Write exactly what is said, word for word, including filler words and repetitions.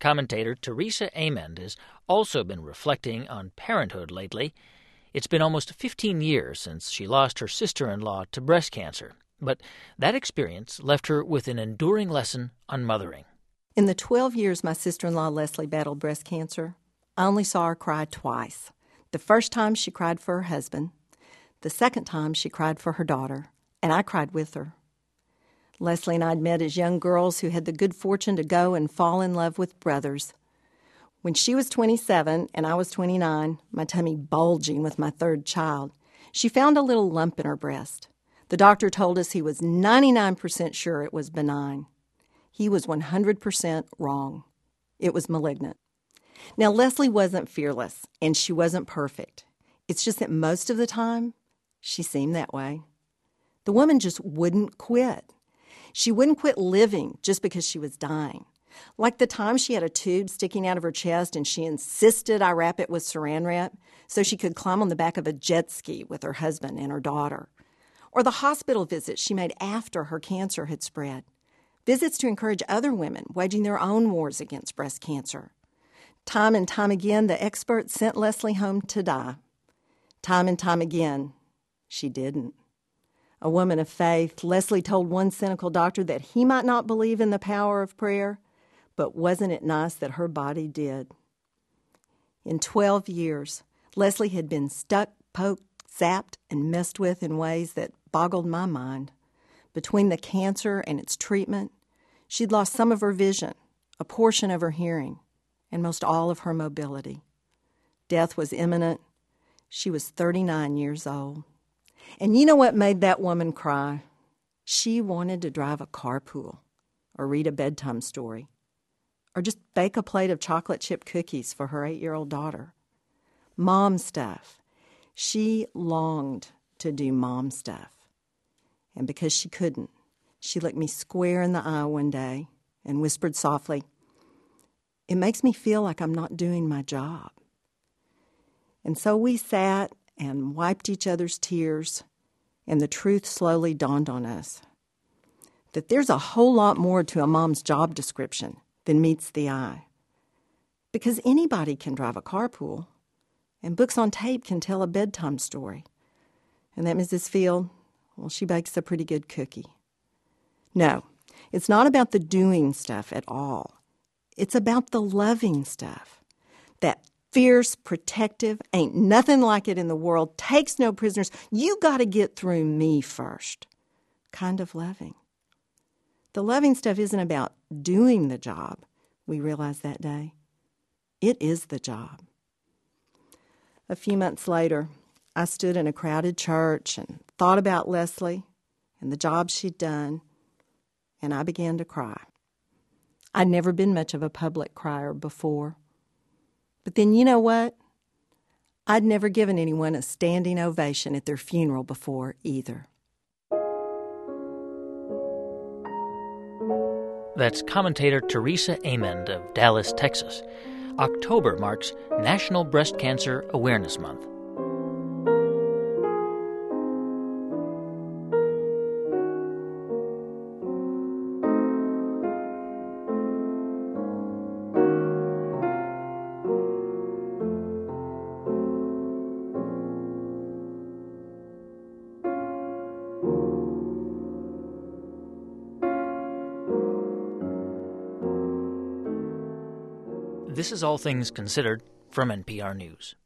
Commentator Teresa Amend has also been reflecting on parenthood lately. It's been almost fifteen years since she lost her sister-in-law to breast cancer, but that experience left her with an enduring lesson on mothering. In the twelve years my sister-in-law Leslie battled breast cancer, I only saw her cry twice. The first time she cried for her husband. The second time she cried for her daughter, and I cried with her. Leslie and I had met as young girls who had the good fortune to go and fall in love with brothers. When she was twenty-seven and I was twenty-nine, my tummy bulging with my third child, she found a little lump in her breast. The doctor told us he was ninety-nine percent sure it was benign. He was one hundred percent wrong. It was malignant. Now, Leslie wasn't fearless, and she wasn't perfect. It's just that most of the time, she seemed that way. The woman just wouldn't quit. She wouldn't quit living just because she was dying. Like the time she had a tube sticking out of her chest and she insisted I wrap it with saran wrap so she could climb on the back of a jet ski with her husband and her daughter. Or the hospital visits she made after her cancer had spread. Visits to encourage other women waging their own wars against breast cancer. Time and time again, the experts sent Leslie home to die. Time and time again, she didn't. A woman of faith, Leslie told one cynical doctor that he might not believe in the power of prayer, but wasn't it nice that her body did? In twelve years, Leslie had been stuck, poked, zapped, and messed with in ways that boggled my mind. Between the cancer and its treatment, she'd lost some of her vision, a portion of her hearing, and most all of her mobility. Death was imminent. She was thirty-nine years old. And you know what made that woman cry? She wanted to drive a carpool, or read a bedtime story, or just bake a plate of chocolate chip cookies for her eight-year-old daughter. Mom stuff. She longed to do mom stuff. And because she couldn't, she looked me square in the eye one day and whispered softly, "It makes me feel like I'm not doing my job." And so we sat and wiped each other's tears, and the truth slowly dawned on us that there's a whole lot more to a mom's job description than meets the eye. Because anybody can drive a carpool, and books on tape can tell a bedtime story. And that Missus Field, well, she bakes a pretty good cookie. No, it's not about the doing stuff at all. It's about the loving stuff. That fierce, protective, ain't nothing like it in the world, takes no prisoners, you got to get through me first kind of loving. The loving stuff isn't about doing the job, we realized that day. It is the job. A few months later, I stood in a crowded church and thought about Leslie and the job she'd done, and I began to cry. I'd never been much of a public crier before. But then you know what? I'd never given anyone a standing ovation at their funeral before either. That's commentator Teresa Amend of Dallas, Texas. October marks National Breast Cancer Awareness Month. This is All Things Considered from N P R News.